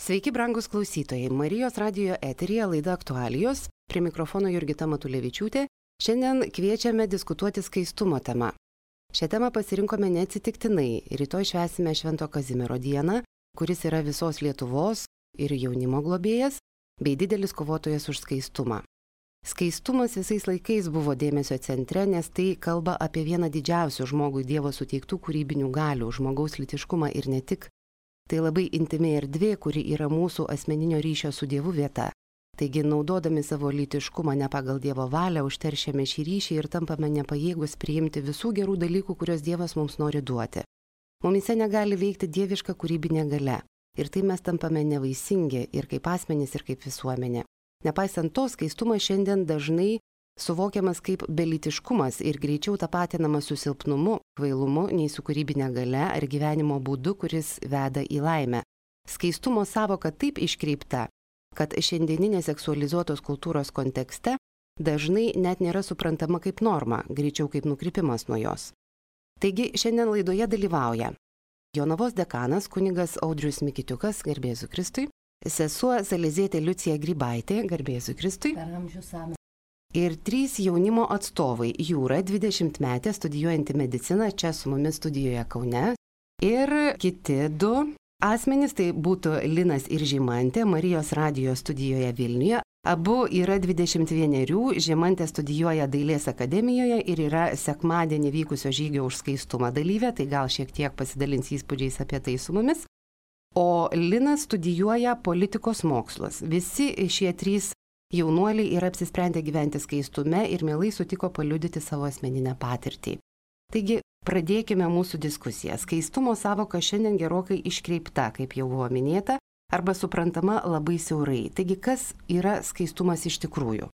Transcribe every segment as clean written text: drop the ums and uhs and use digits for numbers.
Sveiki, brangus klausytojai. Marijos radijo eteryje laida Aktualijos. Prie mikrofono Jurgita Matulevičiūtė. Šiandien kviečiame diskutuoti skaistumo temą. Šią temą pasirinkome neatsitiktinai. Rytoj švęsime Švento Kazimiero dieną, kuris yra visos Lietuvos ir jaunimo globėjas, bei didelis kovotojas už skaistumą. Skaistumas visais laikais buvo dėmesio centre, nes tai kalba apie vieną didžiausių žmogui Dievo suteiktų kūrybinių galių, žmogaus lytiškumą ir ne tik. Tai labai intimi erdvė, kuri yra mūsų asmeninio ryšio su Dievu vieta. Taigi, naudodami savo lytiškumą ne pagal Dievo valią, užteršiame šį ryšį ir tampame nepajėgus priimti visų gerų dalykų, kuriuos Dievas mums nori duoti. Mumise negali veikti dieviška kūrybinė galia. Ir tai mes tampame nevaisingi ir kaip asmenys, ir kaip visuomenė. Nepaisant to, skaistumas šiandien dažnai suvokiamas kaip belytiškumas ir greičiau tapatinamas su silpnumu, kvailumu, nei su kūrybinė galia ar gyvenimo būdu, kuris veda į laimę. Skaistumo savoka taip iškreipta, kad šiandieninės seksualizuotos kultūros kontekste dažnai net nėra suprantama kaip norma, greičiau kaip nukrypimas nuo jos. Taigi šiandien laidoje dalyvauja Jonavos dekanas kunigas Audrius Mikitiukas, garbė Jėzui Kristui, sesuo Salezietė Liucija Grybaitė, garbė Jėzui Kristui, ir 3 jaunimo atstovai: Jūra, 20-metė, studijuojanti mediciną čia su mumis studijoje Kaune, ir kiti 2 asmenys, tai būtų Linas ir Žymantė, Marijos radijo studijoje Vilniuje. Abu yra 21, Žymantė studijuoja Dailės akademijoje ir yra sekmadienį vykusio žygio už skaistumą dalyvė, tai gal šiek tiek pasidalins įspūdžiais apie tai su mumis. O Linas studijuoja politikos mokslus. Visi šie 3 jaunuoliai yra apsisprendę gyventi skaistume ir mielai sutiko paliudyti savo asmeninę patirtį. Taigi, pradėkime mūsų diskusiją. Skaistumo savoka šiandien gerokai iškreipta, kaip jau buvo minėta, arba suprantama labai siaurai. Taigi, kas yra skaistumas iš tikrųjų?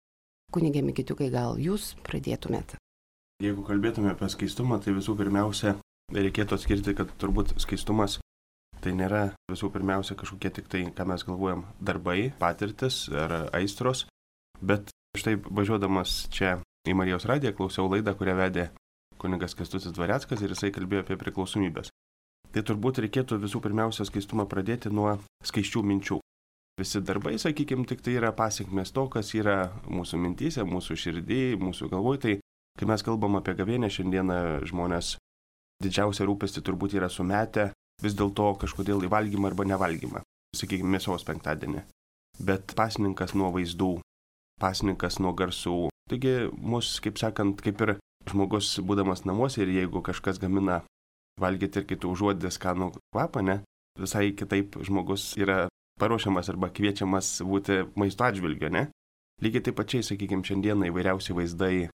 Kunigė Mikitiukai, gal jūs pradėtumėt? Jeigu kalbėtume apie skaistumą, tai visų pirmiausia, reikėtų atskirti, kad turbūt skaistumas tai nėra visų pirmiausia kažkokie tik tai, ką mes galvojam, darbai, patirtis ar aistros, bet štai važiuodamas čia į Marijos radiją klausiau laidą, kurią vedė kunigas Kęstutis Dvareckas ir jisai kalbėjo apie priklausomybės. Tai turbūt reikėtų visų pirmiausia skaistumą pradėti nuo skaisčių minčių. Visi darbai, sakykime, tik tai yra pasiekmės to, kas yra mūsų mintyse, mūsų širdį, mūsų galvoj. Tai kai mes kalbam apie gavėnią, šiandieną žmonės didžiausia rūpestį turbūt yra sumetę vis dėlto kažkodėl į valgymą arba nevalgymą, sakykime, mėsos penktadienį. Bet pasninkas nuo vaizdų, pasninkas nuo garsų. Taigi mus, kaip sakant, kaip ir žmogus būdamas namuose ir jeigu kažkas gamina valgyti ir kitų užuodė skanų kvapą, ne, visai kitaip žmogus yra paruošiamas arba kviečiamas būti maisto atžvilgio, ne. Lygiai taip pačiai, sakykime, šiandieną įvairiausi vaizdai,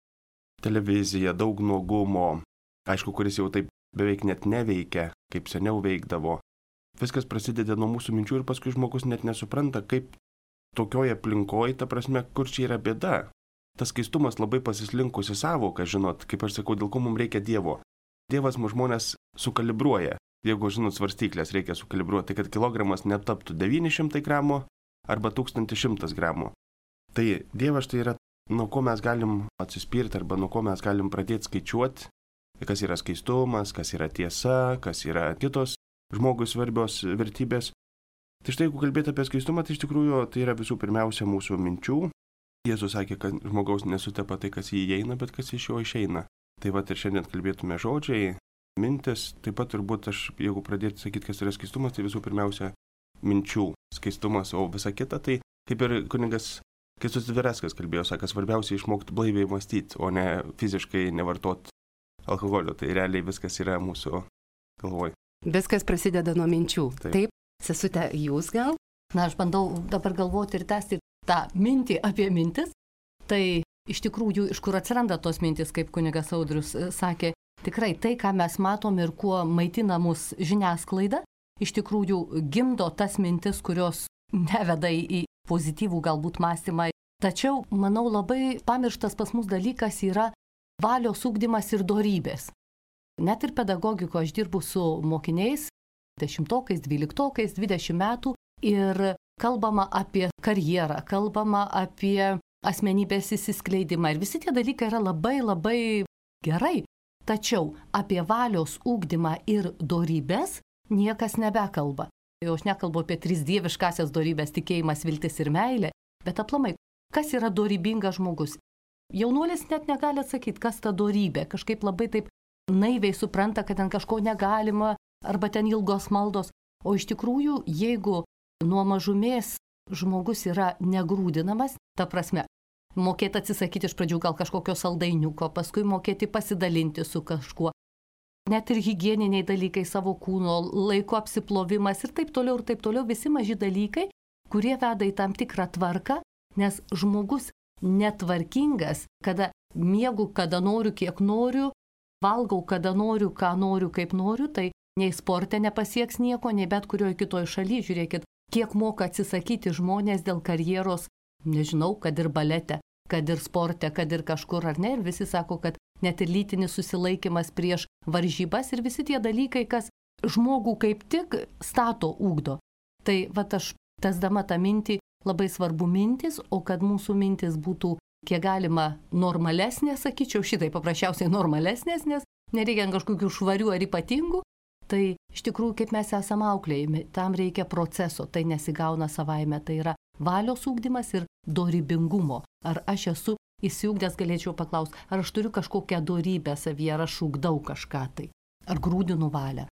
televizija, daug nuogumo, aišku, kuris jau taip beveik net neveikia, kaip seniau veikdavo. Viskas prasideda nuo mūsų minčių ir paskui žmogus net nesupranta, kaip tokioje aplinkoje, ta prasme, kur čia yra bėda. Tas skaistumas labai pasislinkusi savoka, žinot, kaip aš sakau, dėl ko mums reikia Dievo. Dievas mūsų žmonės sukalibruoja. Jeigu, žinot, svarstyklės reikia sukalibruoti, kad kilogramas netaptų 900 gramų arba 1100 gramų. Tai Dievas tai yra, nuo ko mes galim atsispirti arba nuo ko mes galim pradėti skaičiuoti, kas yra skaistumas, kas yra tiesa, kas yra kitos žmogui svarbios vertybės. Tai štai, jeigu kalbėti apie skaistumą, tai iš tikrųjų tai yra visų pirmiausia mūsų minčių. Jėzus sakė, kad žmogaus nesutepa tai, kas į jį įeina, bet kas iš jo išeina. Tai va ir šiandien kalbėtume žodžiai, mintis, taip pat turbūt aš, jeigu pradėti sakyti, kas yra skaistumas, tai visų pirmiausia minčių skaistumas, o visa kita, tai kaip ir kunigas Kęstutis Dvareckas kalbėjo, sako, svarbiausia išmokti blaiviai mąstyti, o ne fiziškai nevartoti alkoholio, tai realiai viskas yra mūsų galvoj. Viskas prasideda nuo minčių. Taip. Sesute, jūs gal? Na, aš bandau dabar galvoti ir tęsti tą mintį apie mintis. Tai iš tikrųjų, iš kur atsiranda tos mintis, kaip kunigas Audrius sakė, tikrai tai, ką mes matom ir kuo maitina mus žiniasklaida, iš tikrųjų gimdo tas mintis, kurios neveda į pozityvų galbūt mąstymą. Tačiau, manau, labai pamirštas pas mus dalykas yra valios ugdymas ir dorybės. Net ir pedagogiko aš dirbu su mokiniais, 10-okais, 12-okais, 20 metų ir kalbama apie karjerą, kalbama apie asmenybės įsiskleidimą ir visi tie dalykai yra labai labai gerai. Tačiau apie valios ugdymą ir dorybės niekas nebekalba. Jau aš nekalbu apie 3 dieviškasias dorybės - tikėjimas, viltis ir meilė, bet aplamai, kas yra dorybingas žmogus. Jaunuolis net negali atsakyti, kas ta dorybė. Kažkaip labai taip naiviai supranta, kad ten kažko negalima, arba ten ilgos maldos. O iš tikrųjų, jeigu nuo mažumės žmogus yra negrūdinamas, ta prasme, mokėti atsisakyti iš pradžių gal kažkokio saldainiuko, paskui mokėti pasidalinti su kažkuo. Net ir higieniniai dalykai, savo kūno, laiko apsiplovimas ir taip toliau, visi maži dalykai, kurie veda į tam tikrą tvarką, nes žmogus netvarkingas, kada miegu, kada noriu, kiek noriu, valgau, kada noriu, ką noriu, kaip noriu, tai nei sporte nepasieks nieko, nei bet kurioje kitoje šalyje. Žiūrėkit, kiek moka atsisakyti žmonės dėl karjeros, nežinau, kad ir balete, kad ir sporte, kad ir kažkur ar ne. Ir visi sako, kad net ir lytinis susilaikimas prieš varžybas ir visi tie dalykai, kas žmogų kaip tik stato, ugdo. Tai vat aš tasdama tą mintį, labai svarbu mintis, o kad mūsų mintis būtų kiek galima normalesnės, sakyčiau, šitai paprasčiausiai normalesnės, nes nereikia kažkokių švarių ar ypatingų, tai iš tikrųjų, kaip mes esame auklėjami, tam reikia proceso, tai nesigauna savaime, tai yra valios ugdymas ir dorybingumo. Ar aš esu įsiugdęs, galėčiau paklausti, ar aš turiu kažkokią dorybę savyje, ar aš ugdau kažką tai, ar grūdinu valią.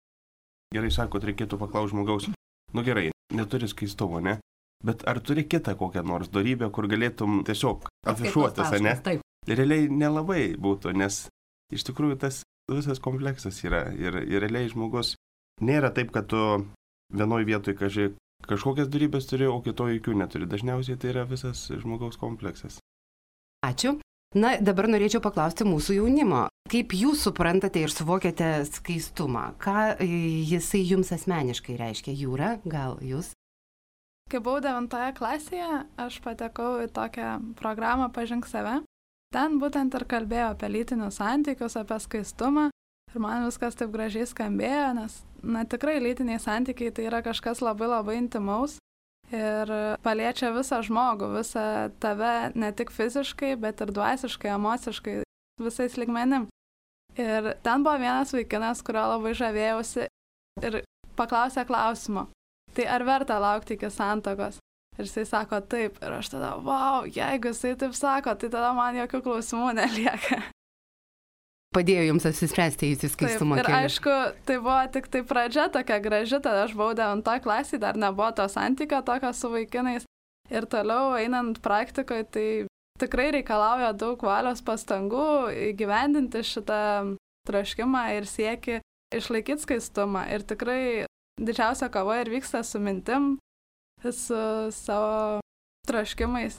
Gerai sakot, reikėtų paklausti žmogaus, nu gerai, neturi skaistumo, ne? Bet ar turi kitą kokią nors dorybę, kur galėtum tiesiog afišuotis, ne? Taip. Realiai nelabai būtų, nes iš tikrųjų tas visas kompleksas yra. Ir realiai žmogus nėra taip, kad tu vienoj vietoj kažkokias dorybės turi, o kitoje jokių neturi. Dažniausiai tai yra visas žmogaus kompleksas. Ačiū. Na, dabar norėčiau paklausti mūsų jaunimo. Kaip jūs suprantate ir suvokiate skaistumą? Ką jisai jums asmeniškai reiškia? Jūra, gal jūs? Kai buvau 9 klasėje, aš patekau į tokią programą Pažink save. Ten būtent ir kalbėjau apie lytinius santykius, apie skaistumą. Ir man viskas taip gražiai skambėjo, nes tikrai lytiniai santykiai tai yra kažkas labai intimaus. Ir paliečia visą žmogų, visą tave ne tik fiziškai, bet ir dvasiškai, emociškai, visais lygmenim. Ir ten buvo vienas vaikinas, kurio labai žavėjausi ir paklausė klausimo. Tai ar verta laukti iki santuokos? Ir jisai sako taip. Ir aš tada, vau, jeigu jisai taip sako, tai tada man jokių klausimų nelieka. Padėjo jums apsispręsti į skaistumo kelią. Ir aišku, tai buvo tik tai pradžia tokia graži, tada aš buvau 9 klasėje, dar nebuvo to santykio tokio su vaikinais. Ir toliau einant praktikoje, tai tikrai reikalauja daug valios pastangų įgyvendinti šitą troškimą ir siekį išlaikyti skaistumą. Ir tikrai didžiausia kova ir vyksta su mintim, su savo troškimais.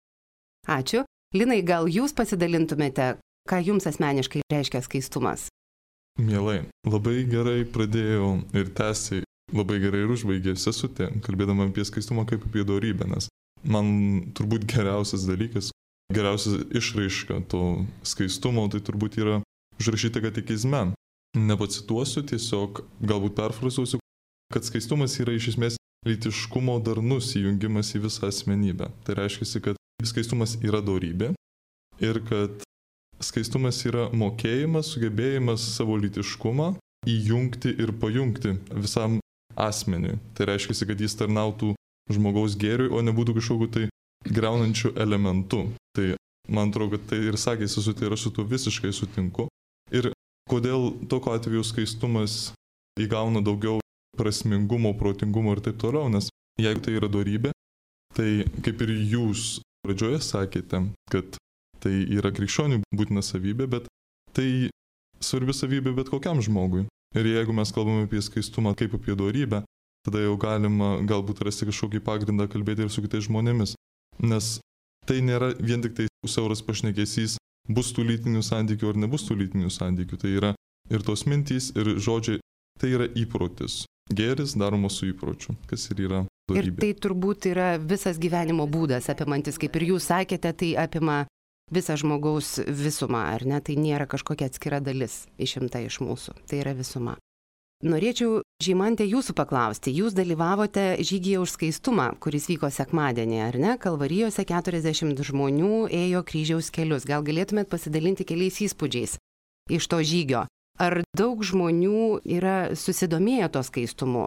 Ačiū. Linai, gal jūs pasidalintumėte, ką jums asmeniškai reiškia skaistumas? Mielai. Labai gerai pradėjau ir tęsiai, labai gerai ir užbaigė sesutė, kalbėdama apie skaistumą kaip apie dorybę, nes man turbūt geriausias dalykas, geriausia išraiška to skaistumo, tai turbūt yra užrašyta katekizme. Nepacituosiu, tiesiog galbūt perfrazuosiu, kad skaistumas yra iš esmės lytiškumo darnus įjungimas į visą asmenybę. Tai reiškia, kad skaistumas yra dorybė ir kad skaistumas yra mokėjimas, sugebėjimas savo lytiškumą įjungti ir pajungti visam asmeniui. Tai reiškia, kad jis tarnautų žmogaus gėriui, o nebūtų kažkokiu tai greunančiu elementu. Tai man atrodo, kad tai ir sakė sesutė, ir aš su tuo visiškai sutinku. Ir kodėl tokiu atveju skaistumas įgauna daugiau prasmingumo, protingumo ir taip toliau, nes jeigu tai yra dorybė, tai kaip ir jūs pradžioje sakėte, kad tai yra krikščionių būtina savybė, bet tai svarbi savybė bet kokiam žmogui. Ir jeigu mes kalbame apie skaistumą kaip apie dorybę, tada jau galima galbūt rasti kažkokį pagrindą kalbėti ir su kitais žmonėmis. Nes tai nėra vien tik tai siauras pašnekesys, bus tų lytinių santykių ar nebus tų lytinių santykių. Tai yra ir tos mintys, ir žodžiai, tai yra įprotis. Gėris daromas su įpročiu, kas ir yra dorybė. Ir tai turbūt yra visas gyvenimo būdas apimantis, kaip ir jūs sakėte, tai apima visą žmogaus visumą, ar ne? Tai nėra kažkokia atskira dalis išimta iš mūsų, tai yra visuma. Norėčiau, Žymante, jūsų paklausti. Jūs dalyvavote žygyje už skaistumą, kuris vyko sekmadienį, ar ne? Kalvarijose 40 žmonių ėjo kryžiaus kelius. Gal galėtumėt pasidalinti keliais įspūdžiais iš to žygio? Ar daug žmonių yra susidomėję to skaistumu?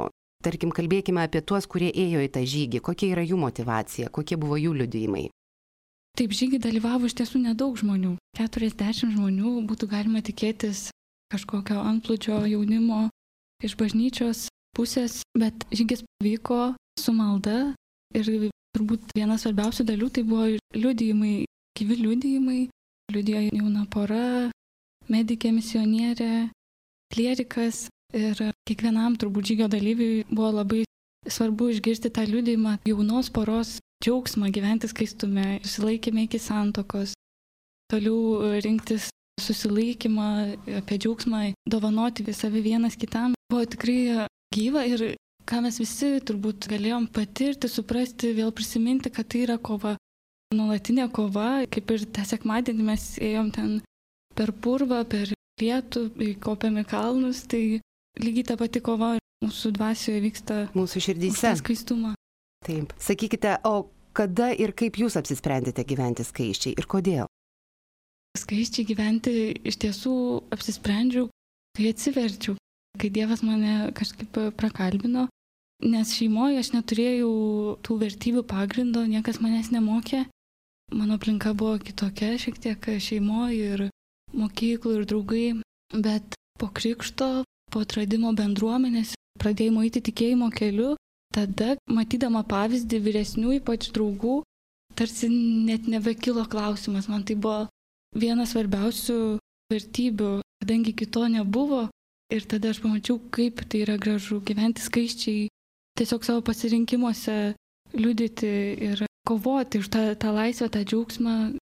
tarkim, kalbėkime apie tuos, kurie ėjo į tą žygį. Kokia yra jų motyvacija, kokie buvo jų liudijimai? Taip, žygį dalyvavo iš tiesų nedaug žmonių. 40 žmonių, būtų galima tikėtis kažkokio antplūdžio jaunimo iš bažnyčios pusės, bet žygis vyko su malda ir turbūt vienas svarbiausių dalių tai buvo liudijimai, gyvi liudijimai. Liudijo jauna pora, medikė, misionierė, klierikas ir kiekvienam turbūt žygio dalyviui buvo labai svarbu išgirsti tą liudijimą jaunos poros džiaugsmą gyventi skaistume, susilaikymą iki santuokos, toliau rinktis susilaikymą, apie džiaugsmą, dovanoti savi vienas kitam. Buvo tikrai gyva ir ką mes visi turbūt galėjom patirti, suprasti, vėl prisiminti, kad tai yra kova. Nuolatinė kova, kaip ir tą sekmadienį mes ėjom ten per purvą, per lietų, kopėm į kalnus, tai lygiai ta pati kova mūsų dvasioje vyksta. Mūsų širdyse. Skaistumą. Taip. Sakykite, o kada ir kaip jūs apsisprendėte gyventi skaisčiai ir kodėl? Skaisčiai gyventi iš tiesų apsisprendžiau, kai atsiverčiau, kai Dievas mane kažkaip prakalbino, nes šeimoje aš neturėjau tų vertybių pagrindo, niekas manęs nemokė. Mano aplinka buvo kitokia, šiek tiek šeimoje ir mokyklų ir draugai, bet po krikšto, po atradimo bendruomenės, pradėjimo eiti tikėjimo keliu, tada, matydama pavyzdį vyresnių, ypač draugų, tarsi net nebekilo klausimas. Man tai buvo vienas svarbiausių vertybių, kadangi kito nebuvo ir tada aš pamačiau, kaip tai yra gražu gyventi skaisčiai, tiesiog savo pasirinkimuose liudyti ir kovoti už tą laisvę, tą džiaugsmą.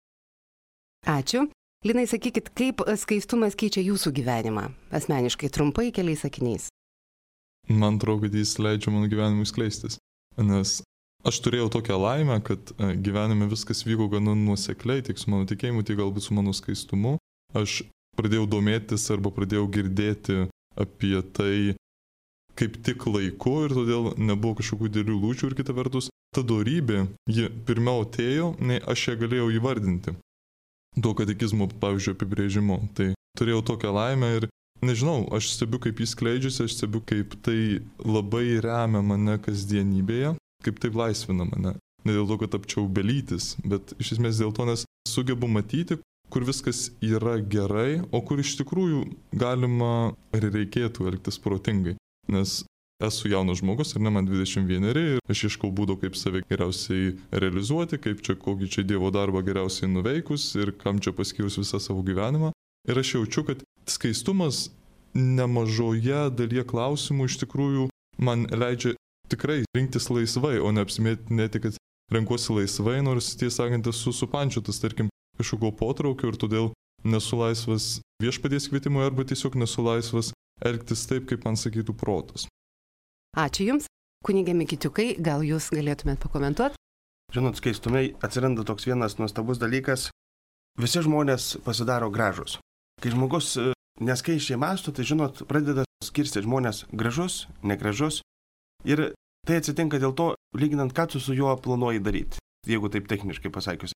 Ačiū. Linai, sakykit, kaip skaistumas keičia jūsų gyvenimą? Asmeniškai, trumpai, keliais sakiniais. Man atrodo, kad jis leidžia mano gyvenimui skleistis. Nes aš turėjau tokią laimę, kad gyvenime viskas vyko gana nuosekliai, tiek su mano tikėjimu, tiek galbūt su mano skaistumu. Aš pradėjau domėtis arba pradėjau girdėti apie tai kaip tik laiku ir todėl nebuvo kažkokių didelių lūčių ir kita vertus, ta dorybė, ji pirmiau atėjo, nei aš ją galėjau įvardinti. Tuo katekizmo, pavyzdžiui, apibrėžimu. Tai turėjau tokią laimę ir nežinau, aš stebiu, kaip jis skleidžiasi, aš stebiu, kaip tai labai remia mane kasdienybėje, kaip tai laisvina mane. Ne dėl to, kad tapčiau belytis, bet iš esmės dėl to, nes sugebu matyti, kur viskas yra gerai, o kur iš tikrųjų galima ir reikėtų elgtis protingai. Nes esu jaunas žmogus ir ne man 21 ir aš ieškau būdo, kaip save geriausiai realizuoti, kaip čia kokį čia Dievo darbą geriausiai nuveikus ir kam čia paskyrus visą savo gyvenimą. Ir aš jaučiu, kad skaistumas nemažoje dalyje klausimų iš tikrųjų man leidžia tikrai rinktis laisvai, o ne apsimetinėti, kad renkuosi laisvai, nors tiesąkant esu supančiotas, tarkim, kažkokio potraukio ir todėl nesu laisvas viešpaties kvietimui arba tiesiog nesu laisvas elgtis taip, kaip man sakytų protas. Ačiū Jums. Kunigė Mikitiukai, gal Jūs galėtumėt pakomentuoti? Žinot, skaistume atsiranda toks vienas nuostabus dalykas. Visi žmonės pasidaro gražus. Kai žmogus neskaičiai mąsto, tai žinot, pradeda skirstyti žmonės gražus, negražus. Ir tai atsitinka dėl to, lyginant, ką tu su juo planuoji daryti, jeigu taip techniškai pasakius.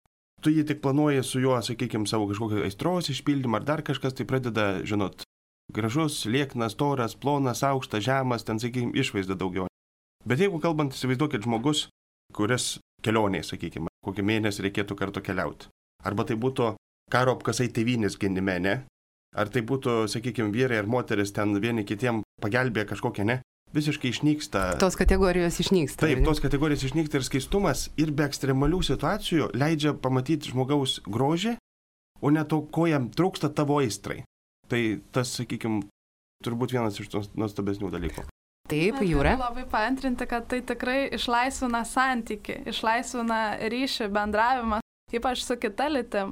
Tu jį tik planuoji su juo, sakykime, savo kažkokią aistros išpildymą ar dar kažkas, tai pradeda, žinot, gražus, lieknas, storas, plonas, aukštas, žemas, ten, sakykime, išvaizda daugiau. Bet jeigu kalbant, įsivaizduokit žmogus, kuris kelionėje, sakykime, kokį mėnesį reikėtų kartu keliauti. Arba tai būtų karo apkasai tėvynės gynime, ne? Ar tai būtų, sakykime, vyrai ar moteris ten vieni kitiem pagelbėja kažkokie, ne? Visiškai išnyksta. Tos kategorijos išnyksta. Taip, tos kategorijos išnyksta ir skaistumas ir be ekstremalių situacijų leidžia pamatyti žmogaus grožį, o ne to, ko jam trūksta tavo aistrai. Tai tas, sakykime, turbūt vienas iš nuostabesnių dalykų. Taip, Jūra. Labai paantrinti, kad tai tikrai išlaisvina santykį, išlaisvina ryšį, bendravimą, ypač su kita lytim.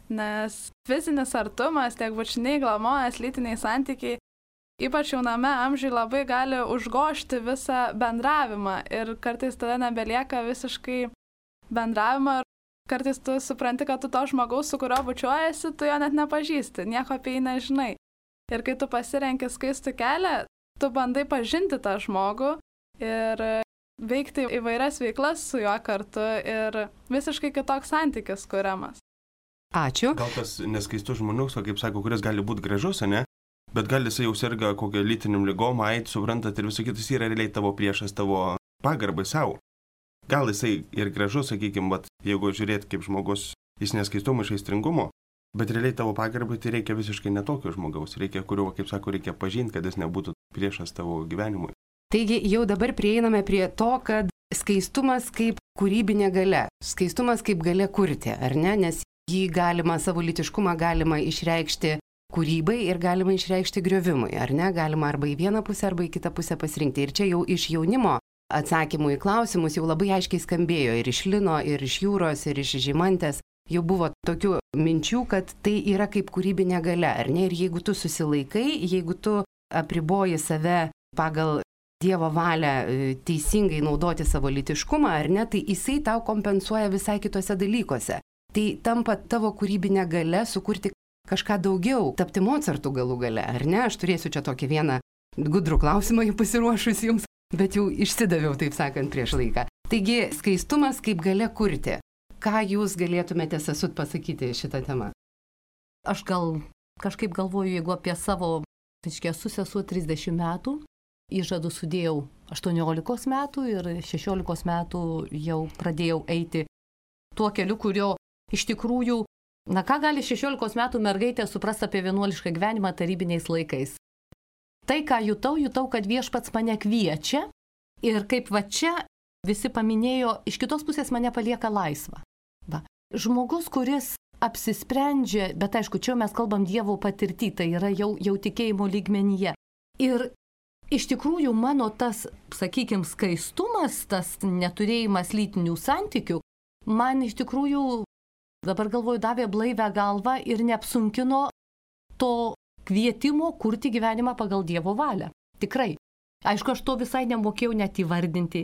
Nes fizinis artumas, tiek bučiniai, glamonės, lytiniai santykiai, ypač jauname amžiuje labai gali užgožti visą bendravimą ir kartais tada nebelieka visiškai bendravimo ir kartais tu supranti, kad tu to žmogaus, su kurio bučiuojasi, tu jo net nepažįsti, nieko apie jį nežinai. Ir kai tu pasirenki skaistų kelią, tu bandai pažinti tą žmogų ir veikti įvairias veiklas su juo kartu ir visiškai kitoks santykis kuriamas. Ačiū. Gal tas neskaistus žmogus, kaip sako, kuris gali būti gražus, ne? bet gal jisai jau serga kokią lytiniam ligom, suprantat, ir visą kitus yra realiai tavo priešas, tavo pagarbai savo. Gal jisai ir gražus, sakykime, jeigu žiūrėt kaip žmogus, jis neskaistumo iš aistringumo, bet realiai tavo pagarbai tai reikia visiškai netokio žmogaus, reikia, kurio, kaip sako, reikia pažinti, kad jis nebūtų priešas tavo gyvenimui. Taigi jau dabar prieiname prie to, kad skaistumas kaip kūrybinė galia, skaistumas kaip galia kurti, ar ne? Nes jį galima, savo lytiškumą galima išreikšti kūrybai ir galima išreikšti griovimui, ar ne? Galima arba į vieną pusę, arba į kitą pusę pasirinkti. Ir čia jau iš jaunimo atsakymų į klausimus jau labai aiškiai skambėjo ir iš Lino, ir iš Jūros, ir iš Žymantės. Jau buvo tokių minčių, kad tai yra kaip kūrybinė galia, ar ne? Ir jeigu tu susilaikai, jeigu tu apriboji save pagal Dievo valią teisingai naudoti savo lytiškumą, ar ne, tai jisai tau kompensuoja visai kitose dalykuose. Tai tampa tavo kūrybinė galia sukurti kažką daugiau, tapti Mozartu galų gale, ar ne? Aš turėsiu čia tokį vieną gudrų klausimą pasiruošus jums, bet jau išsidaviau, taip sakant, prieš laiką. Taigi, skaistumas kaip galia kurti. Ką jūs galėtumėte Sesut pasakyti šitą temą? Aš gal kažkaip galvoju, jeigu apie savo, esu sesuo 30 metų, įžadų sudėjau 18 metų ir 16 metų jau pradėjau eiti tuo keliu, kurio iš tikrųjų, ką gali 16 metų mergaitė suprasti apie vienuolišką gyvenimą tarybiniais laikais. Tai, ką jutau, kad Viešpats mane kviečia ir kaip va čia visi paminėjo, iš kitos pusės mane palieka laisvą. Va. Žmogus, kuris apsisprendžia, bet aišku, čia mes kalbam Dievo patirtį, tai yra jau tikėjimo lygmenyje. Ir iš tikrųjų mano tas, sakykime, skaistumas, tas neturėjimas lytinių santykių, man iš tikrųjų, dabar galvoju, davė blaivę galvą ir neapsunkino to kvietimo kurti gyvenimą pagal Dievo valią. Tikrai. Aišku, aš to visai nemokėjau net įvardinti.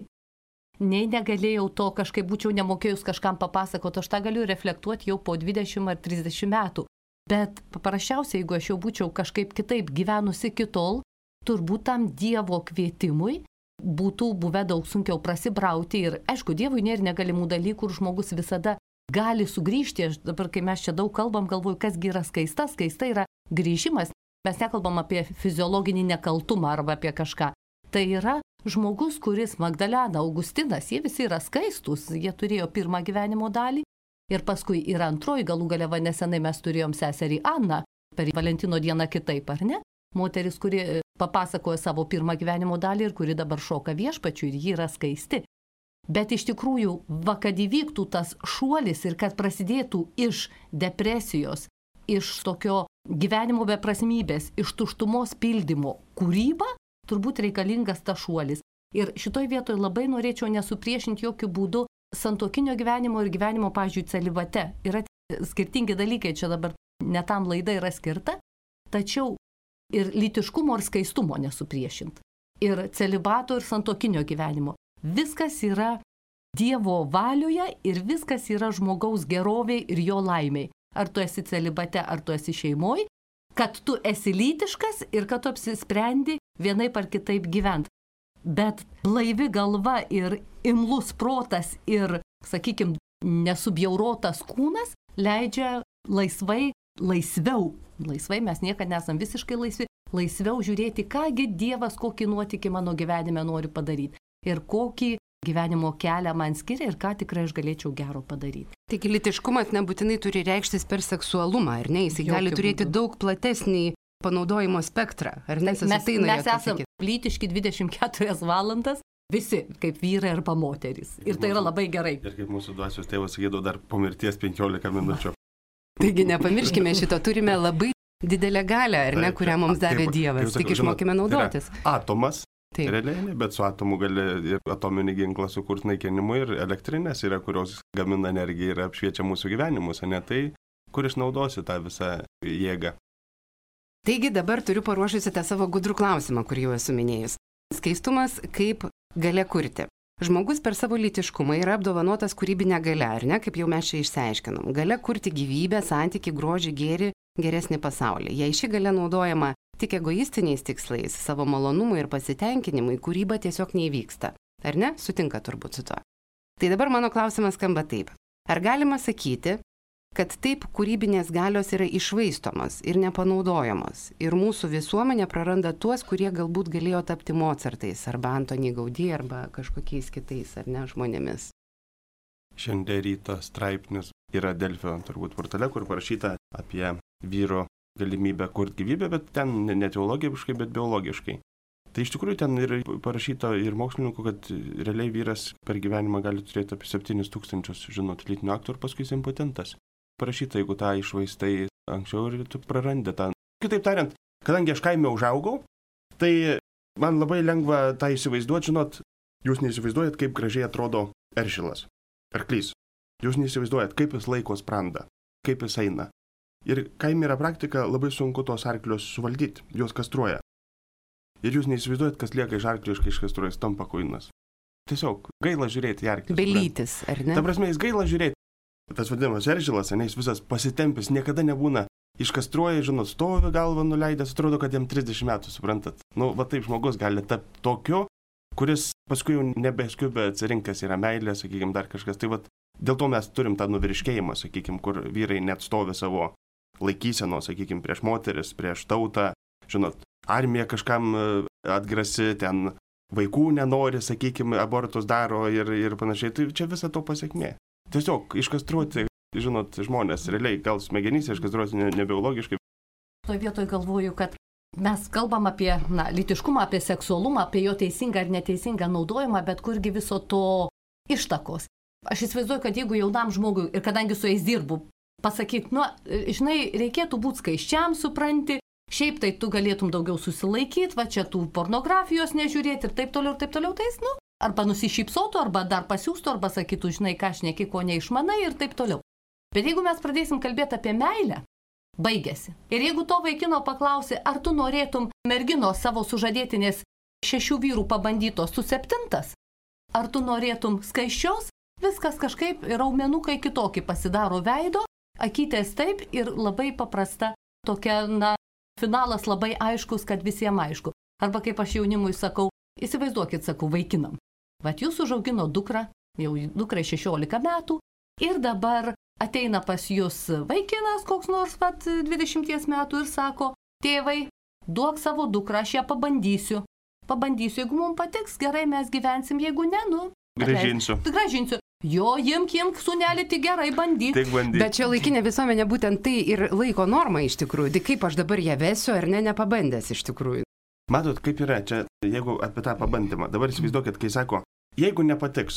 Nei negalėjau to, kažkaip būčiau nemokėjus kažkam papasakoti, aš tą galiu reflektuoti jau po 20 ar 30 metų. Bet paprasčiausiai, jeigu aš jau būčiau kažkaip kitaip gyvenusi kitol, turbūt tam Dievo kvietimui būtų buvę daug sunkiau prasibrauti ir, aišku, Dievui nėra negalimų dalykų ir žmogus visada gali sugrįžti. Aš dabar, kai mes čia daug kalbam, galvoju, kasgi yra skaista. Skaista yra grįžimas. Mes nekalbam apie fiziologinį nekaltumą arba apie kažką. Tai yra žmogus, kuris Magdalena, Augustinas, jie visi yra skaistus, jie turėjo pirmą gyvenimo dalį ir paskui ir antroji, galų gale va nesenai mes turėjom seserį Aną per Valentino dieną kitaip, ar ne? Moteris, kuri papasakojo savo pirmą gyvenimo dalį ir kuri dabar šoka Viešpačiui ir ji yra skaisti. Bet iš tikrųjų, kad įvyktų tas šuolis ir kad prasidėtų iš depresijos, iš tokio gyvenimo beprasmybės, iš tuštumos pildymo kūryba, turbūt reikalingas tas šuolis. Ir šitoj vietoj labai norėčiau nesupriešinti jokių būdų santuokinio gyvenimo ir gyvenimo, pavyzdžiui, celibate. Yra skirtingi dalykai, čia dabar ne tam laida yra skirta, tačiau ir lytiškumo ir skaistumo nesupriešint. Ir celibato ir santuokinio gyvenimo. Viskas yra Dievo valioje ir viskas yra žmogaus geroviai ir jo laimiai. Ar tu esi celibate, ar tu esi šeimoje, kad tu esi lytiškas ir kad tu apsisprendi vienaip ar kitaip gyventi. Bet blaivi galva ir imlus protas ir, sakykime, nesubjaurotas kūnas leidžia laisviau, mes niekada nesam visiškai laisviau žiūrėti, kągi Dievas, kokį nuotykį mano gyvenime nori padaryti ir kokį gyvenimo kelią man skiria ir ką tikrai aš galėčiau gero padaryti. Taigi lytiškumas nebūtinai turi reikštis per seksualumą, ar ne? Jis gali turėti daug platesnį panaudojimo spektrą, ar ne? Mes esame lytiški 24 valandas, visi, kaip vyrai arba moterys. Ir tai yra labai gerai. Ir kaip mūsų dvasios tėvas sakydavo, dar po mirties 15 minučių. Taigi nepamirškime šito, turime labai didelę galią, ar ne, kurią mums davė Dievas, tik išmokime naudotis. Atomas, realiai, bet su atomu gali ir atominį ginklą sukurti naikinimui ir elektrinės yra, kurios gamina energiją ir apšviečia mūsų gyvenimus, o ne tai, kur išnaudosi tą visą jėgą. Taigi dabar turiu paruošusi tą savo gudrų klausimą, kurį jau esu minėjus. Skaistumas kaip galia kurti. Žmogus per savo lytiškumą yra apdovanotas kūrybinę galią, ar ne, kaip jau mes čia išsiaiškinom. Galia kurti gyvybę, santykį, grožį, gėrį, geresnį pasaulį. Jei ši galia naudojama tik egoistiniais tikslais, savo malonumui ir pasitenkinimui, kūryba tiesiog neįvyksta. Ar ne? Sutinka turbūt su tuo. Tai dabar mano klausimas skamba taip. Ar galima sakyti, kad taip kūrybinės galios yra iššvaistomos ir nepanaudojamos. Ir mūsų visuomenė praranda tuos, kurie galbūt galėjo tapti Mozartais, arba Antony Gaudí, arba kažkokiais kitais, ar ne, žmonėmis. Šiandien ryto straipsnis yra Delfio turbūt portale, kur parašyta apie vyro galimybę kurti gyvybę, bet ten ne teologiškai, bet biologiškai. Tai iš tikrųjų ten yra parašyta ir mokslininkų, kad realiai vyras per gyvenimą gali turėti apie 7000, žinot, lytinių aktų ir paskui jis impotentas. Parašyta, jeigu tą išvaistai anksčiau ir tu prarandi tą. Kitaip tariant, kadangi aš kaime užaugau, tai man labai lengva tą įsivaizduoti, žinot, jūs neįsivaizduojat, kaip gražiai atrodo eršilas, arklys. Jūs neįsivaizduojat, kaip jis laiko sprandą, kaip jis eina. Ir kaime yra praktika, labai sunku tos arklius suvaldyti, juos kastruoja. Ir jūs neįsivaizduojat, kas lieka iš arklio, kai iškastruojas, tampa kuinas. Tiesiog gaila žiūrėti į arklį. Belytis, ar ne? Ta prasme, jis gaila žiūrėti. Tas vadinamas eržilas, jis visas pasitempęs, niekada nebūna. Iškastruoja, žinot, stovi galvą nuleidęs, atrodo, kad jam 30 metų, suprantat. Va taip žmogus gali tapti tokiu, kuris paskui jau nebeskubė atsirinkęs yra meilė, sakykime, dar kažkas. Tai dėl to mes turim tą nuvirškėjimą, sakykime, kur vyrai net stovi savo laikyseno, sakykime, prieš moteris, prieš tautą, žinot. Armija kažkam atgrasi, ten vaikų nenori, sakykime, abortus daro ir panašiai. Tai čia visa to pasiekmė. Tiesiog iškastruoti, žinot, žmonės realiai, gal smegenys iškastruoti ne biologiškai. Toje vietoje galvoju, kad mes kalbam apie lytiškumą, apie seksualumą, apie jo teisingą ar neteisingą naudojimą, bet kurgi viso to ištakos. Aš įsivaizduoju, kad jeigu jaunam žmogui, ir kadangi su jais dirbu, pasakyti, žinai, reikėtų būti skaiščiam, supranti, šiaip tai tu galėtum daugiau susilaikyti, va čia tų pornografijos nežiūrėti ir taip toliau, tai jis, arba nusišypsotų, arba dar pasiūstų, arba sakytų, žinai, ką aš šneki, ko neišmanai ir taip toliau. Bet jeigu mes pradėsim kalbėti apie meilę, baigėsi. Ir jeigu to vaikino paklausi, ar tu norėtum merginos savo sužadėtinės 6 vyrų pabandytos su 7, ar tu norėtum skaiščios, viskas kažkaip raumenukai kitokį pasidaro veido, akytės taip ir labai paprasta tokia, finalas labai aiškus, kad visiems aišku. Arba kaip aš jaunimui sakau, įsivaizduokit, sakau, vaikinam. Vat jūs užaugino dukrą, jau dukrai 16 metų, ir dabar ateina pas jūs vaikinas, koks nors 20 metų ir sako, tėvai, duok savo dukrą, aš ją pabandysiu. Pabandysiu, jeigu mums patiks, gerai mes gyvensim, jeigu ne, Gražinsiu. Jo, imk, sunelį, tik gerai bandyk. Bet čia laikinė visuomenė būtent tai ir laiko norma iš tikrųjų. Tai kaip aš dabar ją vesiu ar ne, nepabandęs iš tikrųjų. Matot, kaip yra čia, jeigu apie tą pabandymą. Dabar įsivaizduokit, kai sako, jeigu nepatiks.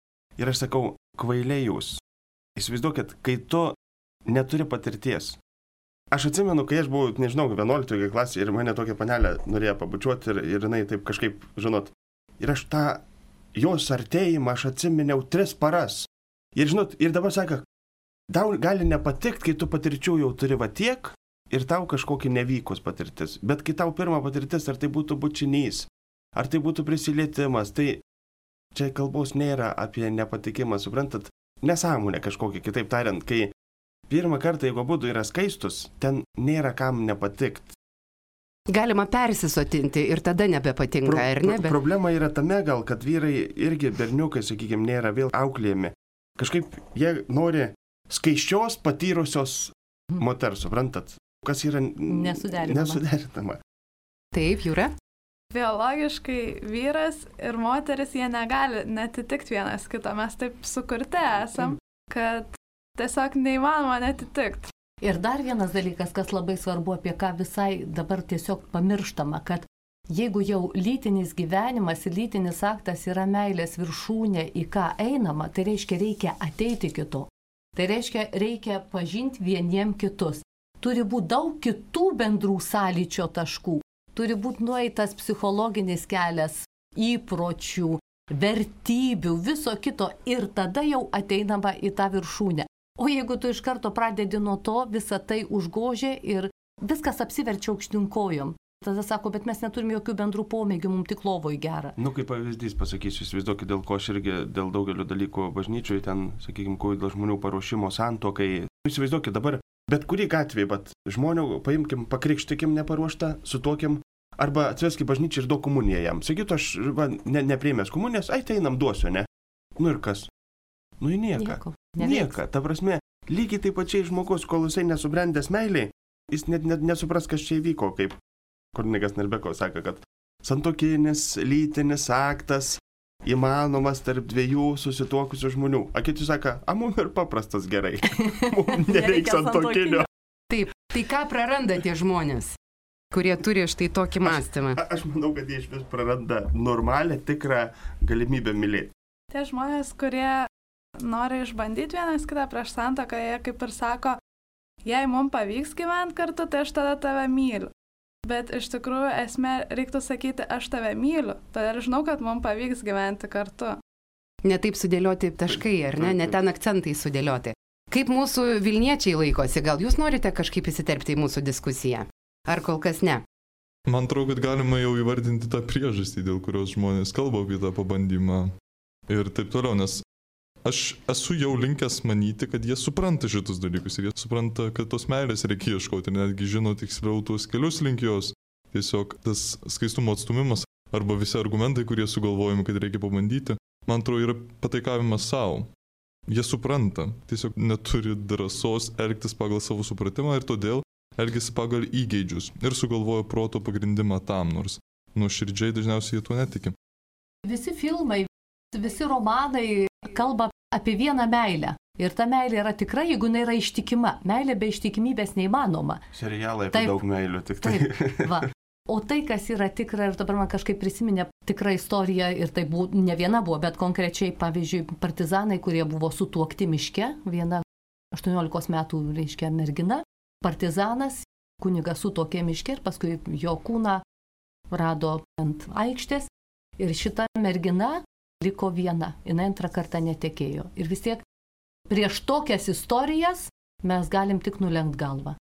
Ir aš sakau, kvailiai jūs. Įsivaizduokit, kai tu neturi patirties. Aš atsimenu, kai aš buvau, nežinau, 11 klasėje ir mane tokia panelė norėjo pabučiuoti ir jinai taip kažkaip, žinot, ir aš tą jos artėjimą aš atsiminiau 3 paras. Ir žinot, ir dabar sako, tau gali nepatikti, kai tu patirčių jau turi tiek ir tau kažkokia nevykus patirtis. Bet kai tau pirma patirtis, ar tai būtų bučinys, ar tai būtų prisilietimas, tai čia kalbos nėra apie nepatikimą, suprantat, nesąmonė kažkokia, kitaip tariant, kai pirmą kartą, jeigu abudu yra skaistus, ten nėra kam nepatikti. Galima persisotinti ir tada nebepatinka, ar ne? Problema yra tame gal, kad vyrai irgi berniukai, sakykime, nėra vėl auklėjami. Kažkaip jie nori skaiščios patyrusios moters, suprantat? Kas yra nesuderinama. Taip, Jūra? Biologiškai vyras ir moteris, jie negali netitikti vienas kito. Mes taip sukurti esam, kad tiesiog neįmanoma netitikti. Ir dar vienas dalykas, kas labai svarbu, apie ką visai dabar tiesiog pamirštama, kad jeigu jau lytinis gyvenimas ir lytinis aktas yra meilės viršūnė, į ką einama, tai reikia ateiti kito. Tai reikia pažinti vieniem kitus. Turi būti daug kitų bendrų sąlyčio taškų. Turi būti nueitas psichologinis kelias, įpročių, vertybių, viso kito ir tada jau ateinama į tą viršūnę. O jeigu tu iš karto pradedi nuo to, visą tai užgožia ir viskas apsiverčia aukštinkojom. Tada sako, bet mes neturim jokių bendrų pomėgių, mums tik lovoj gera. Kaip pavyzdys pasakysiu, įsivaizduokit, dėl ko aš irgi, dėl daugelio dalykų bažnyčioje, ten, sakykime, dėl žmonių paruošimo santuokai. Įsivaizduokit dabar, bet kurį gatvėje, bet žmonių paimkim, pakrikštikim neparuoštą, sutuokim, arba atsiveskim bažnyčią ir duok komuniją jam. Sakytų, aš nepriėmęs komunijos, tai einam duosiu, ne? Ir kas? Į nieką. Ta prasme, lygiai taip pačiai žmogus, kol jisai nesubrendęs meiliai, jis net nesupras, kas čia įvyko, kaip kunigas Narbekovas sako, kad santuokinis, lytinis aktas įmanomas tarp dviejų susituokusių žmonių. A kiti sako, mum ir paprastas gerai. Mum nereikia santuokinio. Taip, tai ką praranda tie žmonės, kurie turi štai tokį mąstymą? Aš manau, kad jie iš vis praranda normalią, tikrą galimybę mylėti. Tie žmonės, kurie nori išbandyti vienas kitą prieš santuoką, jie kaip ir sako, jei mums pavyks gyventi kartu, tai aš tada tave myliu. Bet iš tikrųjų esmė reiktų sakyti, aš tave myliu, todėl žinau, kad mums pavyks gyventi kartu. Ne taip sudėlioti taškai, ar ne? Ne ten akcentai sudėlioti. Kaip mūsų Vilniečiai laikosi? Gal jūs norite kažkaip įsiterpti į mūsų diskusiją? Ar kol kas ne? Man atrodo, kad galima jau įvardinti tą priežastį, dėl kurios žmonės kalba apie tą pabandymą ir taip toliau, nes aš esu jau linkęs manyti, kad jie supranta šitus dalykus ir jie supranta, kad tos meilės reikia ieškoti ir netgi žino tiksliau tuos kelius link jos. Tiesiog tas skaistumo atstumimas arba visi argumentai, kurie sugalvojami, kad reikia pabandyti, man atrodo, yra pataikavimas savo. Jie supranta, tiesiog neturi drąsos elgtis pagal savo supratimą ir todėl elgiasi pagal įgeidžius ir sugalvoja proto pagrindimą tam, nors nuoširdžiai dažniausiai jie tuo netiki. Visi filmai, visi romanai kalba apie vieną meilę. Ir ta meilė yra tikra, jeigu jinai yra ištikima. Meilė be ištikimybės neįmanoma. Serialai apie daug meilių, tik tai. Taip, va. O tai, kas yra tikra, ir dabar man kažkaip prisiminė tikrą istoriją, ir tai ne viena buvo, bet konkrečiai, pavyzdžiui, partizanai, kurie buvo sutuokti miške, viena 18 metų, reiškia, mergina, partizanas, kunigas sutuokė miške ir paskui jo kūną rado ant aikštės ir šita mergina liko viena, jinai antrą kartą netekėjo. Ir vis tiek prieš tokias istorijas mes galim tik nulenkt galvą.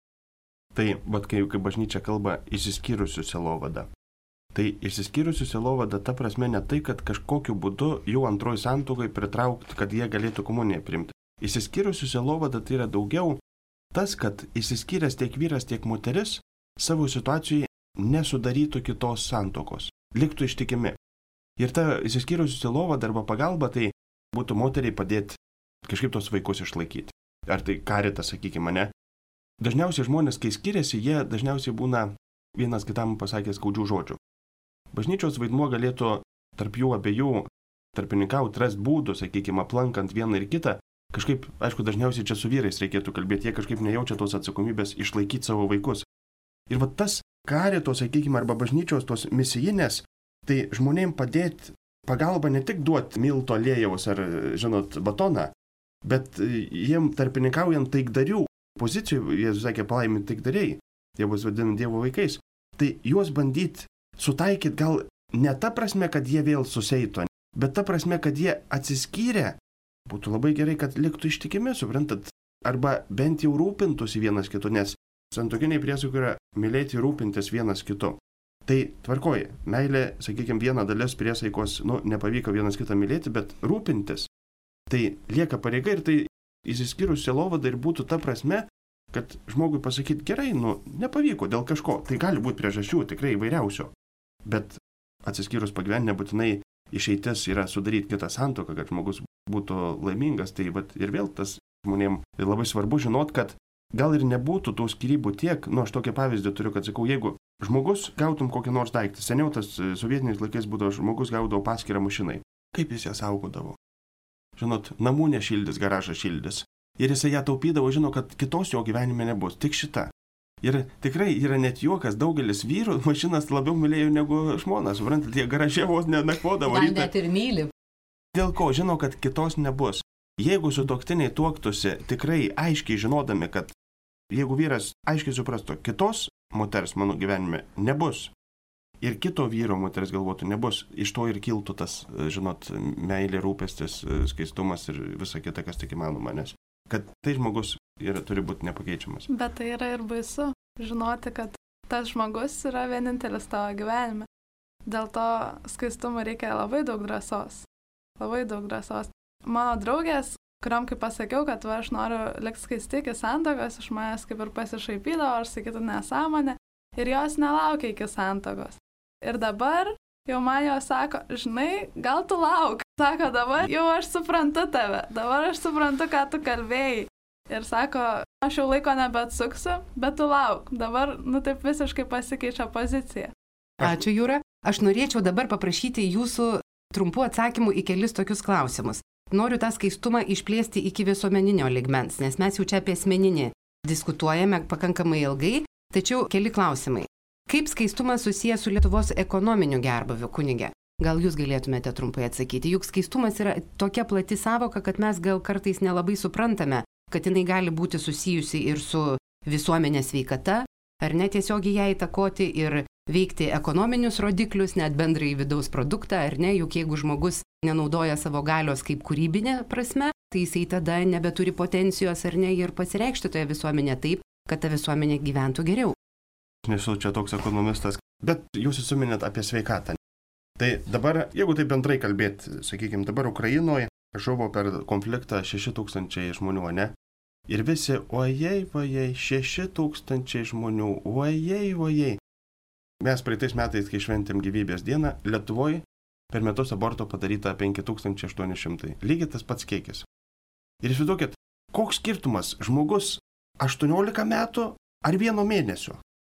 Tai, bet kai bažnyčia kalba išsiskyrusių sielovada. Tai išsiskyrusių sielovada ta prasme ne tai, kad kažkokiu būdu jų antroji santuokai pritraukti, kad jie galėtų komuniją priimti. Išsiskyrusių sielovada tai yra daugiau tas, kad išsiskyręs tiek vyras, tiek moteris savo situacijai nesudarytų kitos santuokos, liktų ištikimi. Ir ta išsiskyrusių sielovada arba pagalba tai būtų moteriai padėti kažkaip tos vaikus išlaikyti. Ar tai karitas, sakykime, ne? Dažniausiai žmonės, kai skiriasi, jie dažniausiai būna vienas kitam pasakęs skaudžių žodžių. Bažnyčios vaidmuo galėtų tarp jų abiejų tarpininkauti, rast būdų, sakykime, aplankant vieną ir kitą. Kažkaip, aišku, dažniausiai čia su vyrais reikėtų kalbėti, jie kažkaip nejaučia tos atsakomybės išlaikyti savo vaikus. Ir va tas karito, sakykime, arba bažnyčios tos misijinės, tai žmonėms padėti pagalbą ne tik duoti milto aliejaus ar, žinot, batoną, bet jiem tarpininkaujant taikdarių pozicijų, jie sakė palaiminti taikdariai, jie bus vadinami Dievo vaikais, tai juos bandyti sutaikyti gal ne ta prasme, kad jie vėl susieito, bet ta prasme, kad jie atsiskyrė, būtų labai gerai, kad liktų ištikimi, suprantat, arba bent jau rūpintųsi vienas kitu, nes santuokiniai priesaika yra mylėti ir rūpintis vienas kitu. Tai tvarkoji, meilė, sakykime, viena dalis priesaikos, nepavyko vienas kitą mylėti, bet rūpintis. Tai lieka pareiga ir tai išsiskyrus sielovada ir būtų ta prasme, kad žmogui pasakyti gerai, nepavyko dėl kažko. Tai gali būti priežasčių tikrai įvairiausių. Bet atsiskyrus pagyventi nebūtinai išeitis yra sudaryti kitą santuoką, kad žmogus būtų laimingas. Tai ir vėl tas žmonėms labai svarbu žinot, kad gal ir nebūtų tų skyrybų tiek, aš tokį pavyzdį turiu, kad sakau, jeigu žmogus gautum kokį nors daiktą, seniau tas sovietiniais laikais būdavo, žmogus gaudavo paskirą mašinai. Kaip jis ją saugodavo? Žinot, namų nešildys, garažą šildys. Ir jisai ją taupydavo, žino, kad kitos jo gyvenime nebus, tik šita. Ir tikrai yra net juokas, daugelis vyrų mašinas labiau mylėjo negu žmonas, suprantat, jie garaže vos nenakvodavo. Gal net ir myli. Dėl ko žino, kad kitos nebus. Jeigu sutuoktiniai tuoktųsi tikrai aiškiai žinodami, kad jeigu vyras aiškiai suprastų, kitos moters mano gyvenime nebus ir kito vyro moters galvotų nebus, iš to ir kiltų tas, žinot, meilė, rūpestis, skaistumas ir visa kita, kas tik įmanoma, nes kad tai žmogus turi būti nepakeičiamas. Bet tai yra ir baisu žinoti, kad tas žmogus yra vienintelis tavo gyvenime. Dėl to skaistumo reikia labai daug drąsos. Labai daug drąsos. Mano draugės, kuriam kaip pasakiau, kad aš noriu likti skaisti iki santuokos, iš manęs kaip ir pasišaipydavo, ar sakytų nesąmonę, ir jos nelaukia iki santuokos. Ir dabar jau man jos sako, žinai, gal tu lauk. Sako, dabar jau aš suprantu tave, dabar aš suprantu, ką tu kalbėjai. ir sako, aš jau laiko nebeatsuksiu, bet tu lauk. Dabar, taip visiškai pasikeičia pozicija. Ačiū, Jūra. Aš norėčiau dabar paprašyti jūsų trumpų atsakymų į kelis tokius klausimus. Noriu tą skaistumą išplėsti iki visuomeninio ligmens, nes mes jau čia apie asmeninį diskutuojame pakankamai ilgai, tačiau keli klausimai. Kaip skaistumas susijęs su Lietuvos ekonominiu gerbūviu, kunige? Gal jūs galėtumėte trumpai atsakyti? Juk skaistumas yra tokia plati savoka, kad mes gal kartais nelabai suprantame, kad jinai gali būti susijusi ir su visuomenės sveikata, ar netiesiogiai ją įtakoti ir veikti ekonominius rodiklius, net bendrai vidaus produktą, ar ne, juk jeigu žmogus nenaudoja savo galios kaip kūrybinė prasme, tai jisai tada nebeturi potencijos, ar ne, ir pasireikšti toje visuomenėje taip, kad ta visuomenė gyventų geriau. Aš nesu čia toks ekonomistas, bet jūs įsiminėt apie sveikatą. Tai dabar, jeigu taip bendrai kalbėti, sakykime, dabar Ukrainoje žuvo per konfliktą 6000 žmonių, ne? Ir visi, ojei, 6000 žmonių, ojei. Mes praeitais metais, kai šventėm gyvybės dieną, Lietuvoje per metus aborto padaryta 5800. Lygiai tas pats kiekis. Ir įsivaizduokit, koks skirtumas žmogus 18 metų ar 1 mėnesio.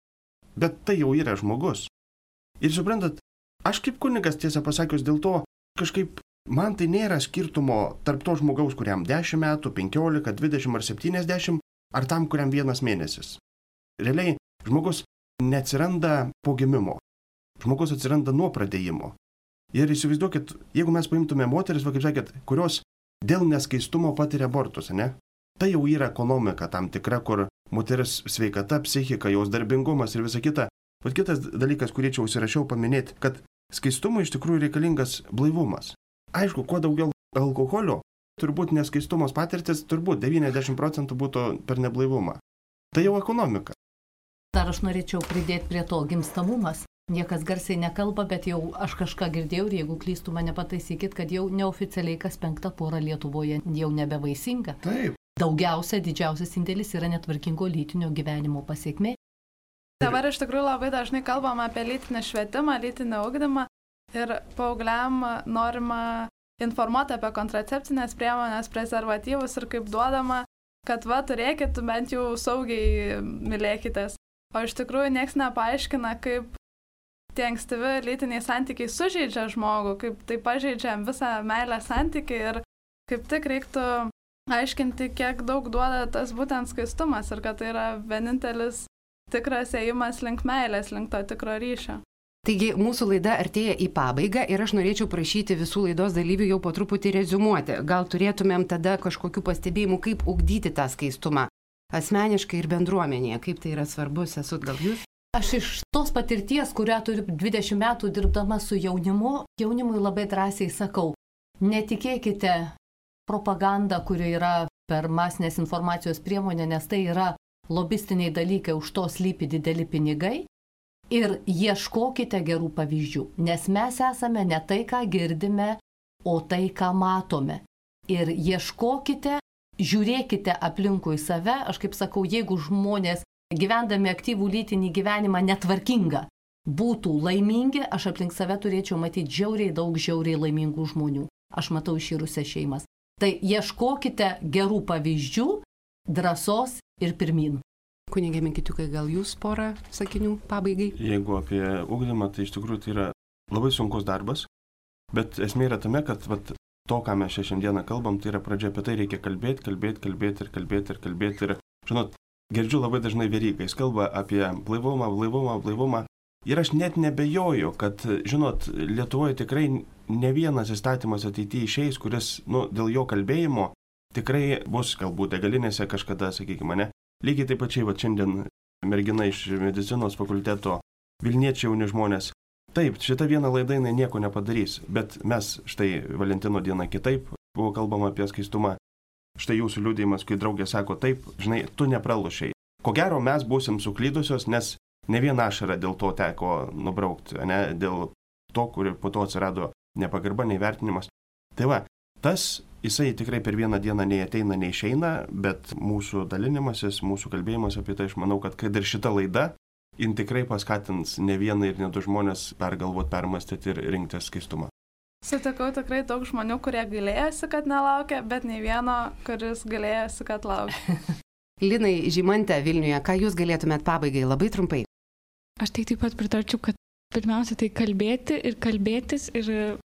Bet tai jau yra žmogus. Ir suprantat, aš kaip kunigas, tiesą pasakius, dėl to kažkaip man tai nėra skirtumo tarp to žmogaus, kuriam 10 metų, 15, 20 ar 70, ar tam, kuriam 1 mėnesis. Realiai, žmogus neatsiranda po gimimo. Žmogus atsiranda nuo pradėjimo. Ir įsivaizduokit, jeigu mes paimtume moteris, va kaip sakėt, kurios dėl neskaistumo patiria abortus, ne? Tai jau yra ekonomika tam tikra, kur moteris sveikata, psichika, jos darbingumas ir visa kita. Bet kitas dalykas, kurį čia užsirašiau paminėti, kad skaistumui iš tikrųjų reikalingas blaivumas. Aišku, kuo daugiau alkoholio, turbūt neskaistumos patirtis, turbūt 90% būtų per neblaivumą. Tai jau ekonomika. Dar aš norėčiau pridėti prie to gimstamumas. Niekas garsiai nekalba, bet jau aš kažką girdėjau ir jeigu klystų mane pataisykit, kad jau neoficialiai kas 5 pora Lietuvoje jau nebevaisinga. Taip. Daugiausia, didžiausias indėlis yra netvarkingo lytinio gyvenimo pasiekmė. Dabar iš tikrųjų labai dažnai kalbam apie lytinį švietimą, lytinį ugdymą ir paaugliam norima informuoti apie kontracepcinės priemonės, prezervatyvus ir kaip duodama, kad va turėkit, bent jau saugiai mylėkitės. O iš tikrųjų nieks nepaaiškina, kaip tie ankstyvi lytiniai santykiai sužeidžia žmogų, kaip tai pažeidžia visą meilę santykį ir kaip tik reiktų aiškinti, kiek daug duoda tas būtent skaistumas ir kad tai yra vienintelis tikras ėjimas link meilės, link to tikro ryšio. Taigi mūsų laida artėja į pabaigą ir aš norėčiau prašyti visų laidos dalyvių jau po truputį reziumuoti. Gal turėtumėm tada kažkokių pastebėjimų, kaip ugdyti tą skaistumą asmeniškai ir bendruomenėje, kaip tai yra svarbus, esat gal jūs? Aš iš tos patirties, kurią turiu 20 metų dirbdama su jaunimui labai drąsiai sakau, netikėkite propagandą, kuri yra per masinės informacijos priemonę, nes tai yra lobistiniai dalykai, už to slypi dideli pinigai. Ir ieškokite gerų pavyzdžių, nes mes esame ne tai, ką girdime, o tai, ką matome. Ir ieškokite, žiūrėkite aplinkui save, aš kaip sakau, jeigu žmonės gyvendami aktyvų lytinį gyvenimą netvarkingą būtų laimingi, aš aplink save turėčiau matyti žiauriai laimingų žmonių. Aš matau išyrusias šeimas. Tai ieškokite gerų pavyzdžių, drąsos ir pirmyn. Kunigė Mikitiukai, gal jūs porą sakinių pabaigai? Jeigu apie ugdymą, tai iš tikrųjų tai yra labai sunkus darbas, bet esmė yra tame, kad to, ką mes šiandieną kalbam, tai yra pradžia apie tai reikia kalbėti. Ir, žinot, girdžiu labai dažnai Verygą, jis kalba apie blaivumą. Ir aš net nebejoju, kad, žinot, Lietuvoje tikrai ne vienas įstatymas ateityje išeis, kuris, dėl jo kalbėjimo tikrai bus galbūt degalinėse kažkada, sakykime, ne. Lygiai taip pačiai, šiandien mergina iš medicinos fakulteto, Vilniečiai jauni žmonės. Taip, šita viena laida jinai nieko nepadarys, bet mes štai Valentino dieną kitaip buvo kalbama apie skaistumą. Štai jūsų liudijimas, kai draugė sako taip, žinai, tu nepralošiai. Ko gero mes būsim suklydusios, nes ne viena ašara dėl to teko nubraukti, ne, dėl to, kur po to atsirado nepagarba, neįvertinimas. Tai va, tas jisai tikrai per vieną dieną nei ateina, nei išeina, bet mūsų dalinimasis, mūsų kalbėjimas apie tai, aš manau, kad ir šita laida, jin tikrai paskatins ne vieną ir ne du žmonės pergalvoti, permastyti ir rinktis skaistumą. Sutikau tikrai daug žmonių, kurie gailėjosi, kad nelaukia, bet nei vieno, kuris gailėjosi, kad laukia. Linai, Žymantė Vilniuje, ką jūs galėtumėt pabaigai labai trumpai? Aš tai taip pat pritarčiau, kad pirmiausia tai kalbėti ir kalbėtis ir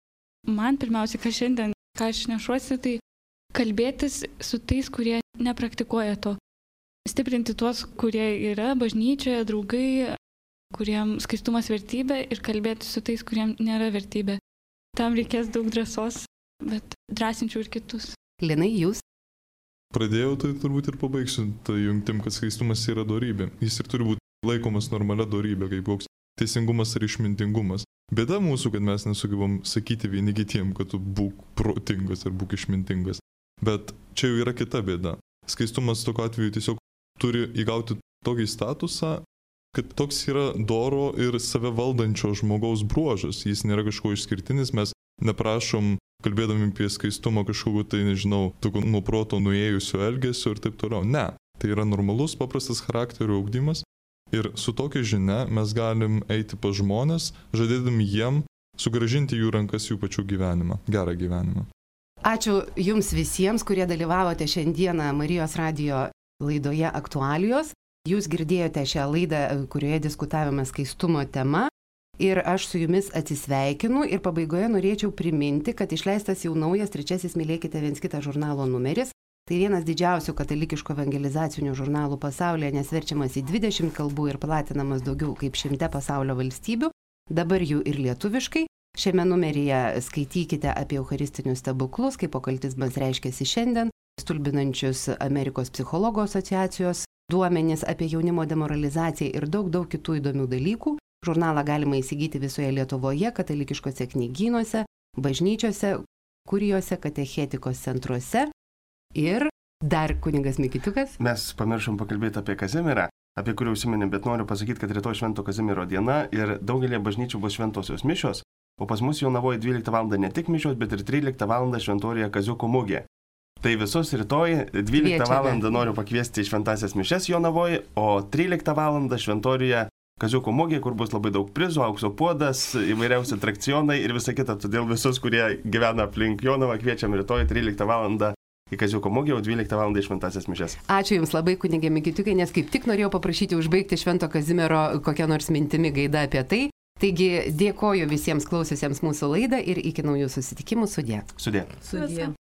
man pirmiausia, ką šiandien, ką aš nešuosi, tai kalbėtis su tais, kurie nepraktikuoja to. Stiprinti tuos, kurie yra bažnyčioje, draugai, kuriem skaistumas vertybė ir kalbėti su tais, kuriem nėra vertybė. Tam reikės daug drąsos, bet drąsinčiau ir kitus. Linai, jūs? Pradėjau, tai turbūt ir pabaigsiu tai jungtim, kad skaistumas yra dorybė. Jis ir turi būti laikomas normalia dorybė, kaip koks teisingumas ar išmintingumas. Bėda mūsų, kad mes nesugebam sakyti vieni kitiem, kad tu būk protingas ar būk išmintingas. Bet čia jau yra kita bėda. Skaistumas tokiu atveju tiesiog turi įgauti tokį statusą, kad toks yra doro ir save valdančio žmogaus bruožas. Jis nėra kažko išskirtinis, mes neprašom, kalbėdami apie skaistumą, kažkokio tai, nežinau, tokio nuo proto nuėjusio elgesio ir taip toliau. Ne, tai yra normalus, paprastas charakterio ugdymas ir su tokia žinia mes galim eiti pas žmonės, žadėdami jiem sugrąžinti jų rankas jų pačių gyvenimą, gerą gyvenimą. Ačiū Jums visiems, kurie dalyvavote šiandieną Marijos radijo laidoje Aktualijos. Jūs girdėjote šią laidą, kurioje diskutavome skaistumo tema ir aš su Jumis atsisveikinu ir pabaigoje norėčiau priminti, kad išleistas jau naujas 3. Mylėkite viens kitą žurnalo numeris. Tai vienas didžiausių katalikiško evangelizacinių žurnalų pasaulyje, nes verčiamas į 20 kalbų ir platinamas daugiau kaip 100 pasaulio valstybių. Dabar jų ir lietuviškai. Šiame numeryje skaitykite apie eucharistinius stebuklus, kaip okultizmas reiškiasi šiandien, stulbinančius Amerikos psichologų asociacijos duomenys apie jaunimo demoralizaciją ir daug kitų įdomių dalykų. Žurnalą galima įsigyti visoje Lietuvoje, katalikiškose knygynuose, bažnyčiose, kurijose, katechetikos centruose. Ir dar kunigas Mikitiukas. Mes pamiršom pakalbėti apie Kazimierą, apie kurį užsiminėm, bet noriu pasakyti, kad rytoj Švento Kazimiero diena ir daugelį bažnyčių bus šventosios mišios, o pas mus Jonavoje 12 val. Ne tik mišios, bet ir 13 val. Šventorijoje Kaziuko mugė. Tai visus rytoj 12 val. Noriu pakviesti į šventasias mišias Jonavoje, o 13 val. Šventorijoje Kaziuko mugė, kur bus labai daug prizų, aukso puodas, įvairiausi atrakcionai ir visa kita. Todėl visus, kurie gyvena aplink Jonavą, kviečiam rytoj 13 val. Į Kaziuko mugę, o 12 val. Į šventasias mišias. Ačiū Jums labai, kunigė Mikitiukai, nes kaip tik norėjau paprašyti užbaigti Švento Kazimiero kokią nors mintimi gaida apie tai. Taigi dėkoju visiems klausiusiems mūsų laidą ir iki naujų susitikimų. Sudie. Sudie. Sudie.